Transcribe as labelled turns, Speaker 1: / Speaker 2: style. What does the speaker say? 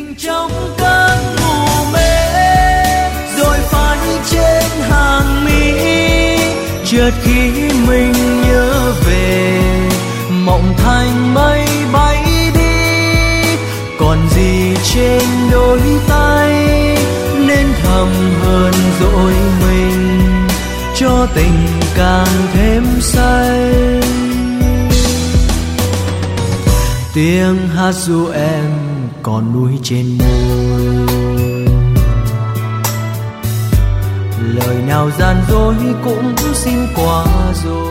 Speaker 1: trong cơn mù mê rồi phai trên hàng mi, chợt khi mình nhớ về mộng thành mây bay đi, còn gì trên đôi tay nên thầm hơn dỗi mình cho tình càng thêm say. Tiếng hát ru em còn nuối trên môi, lời nào gian dối cũng xin qua rồi.